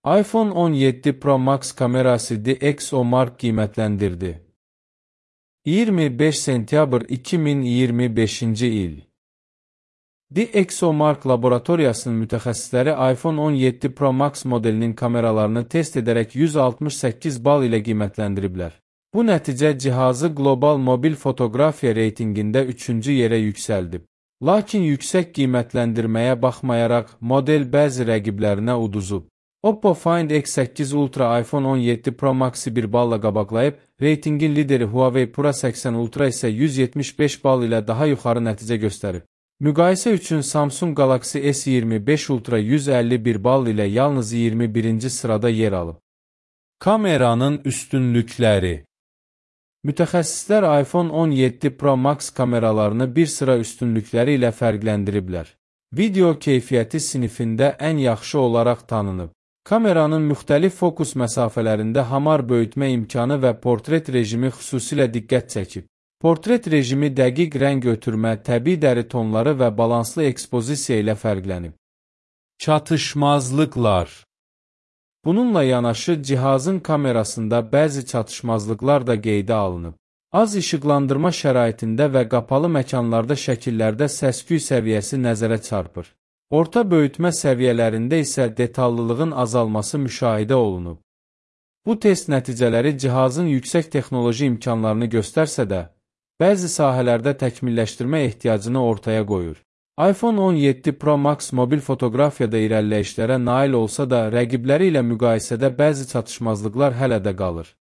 iPhone 17 Pro Max kamerası DxOMark qiymətləndirdi. 25 sentyabr 2025-ci il. DxOMark laboratoriyasının mütəxəssisləri iPhone 17 Pro Max modelinin kameralarını test edərək 168 bal ilə qiymətləndiriblər. Bu nəticə cihazı qlobal mobil fotoqrafiya reytinqində 3-cü yerə yüksəldib. Lakin yüksək qiymətləndirməyə baxmayaraq, model bəzi rəqiblərinə uduzub. Oppo Find X8 Ultra iPhone 17 Pro Max'ı 1 balla qabaqlayıb, reytinqin lideri Huawei P80 Ultra isə 175 bal ilə daha yuxarı nəticə göstərib. Müqayisə üçün Samsung Galaxy S25 Ultra 151 bal ilə yalnız 21-ci sırada yer alıb. Kameranın üstünlükləri. Mütəxəssislər iPhone 17 Pro Max kameralarını bir sıra üstünlükləri ilə fərqləndiriblər. Video keyfiyyəti sinifində ən yaxşı olaraq tanınıb. Kameranın müxtəlif fokus məsafələrində hamar böyütmə imkanı və portret rejimi xüsusilə diqqət çəkib. Portret rejimi dəqiq rəng ötürmə, təbii dəri tonları və balanslı ekspozisiya ilə fərqlənib. Çatışmazlıqlar. Bununla yanaşı, cihazın kamerasında bəzi çatışmazlıqlar da qeydə alınıb. Az işıqlandırma şəraitində və qapalı məkanlarda şəkillərdə səs-küy səviyyəsi nəzərə çarpır. Orta böyütmə səviyyələrində isə detallılığın azalması müşahidə olunub. Bu test nəticələri cihazın yüksək texnoloji imkanlarını göstərsə də, bəzi sahələrdə təkmilləşdirmə ehtiyacını ortaya qoyur. iPhone 17 Pro Max mobil fotoqrafiyada irəliləyişlərə nail olsa da, rəqibləri ilə müqayisədə bəzi çatışmazlıqlar hələ də qalır.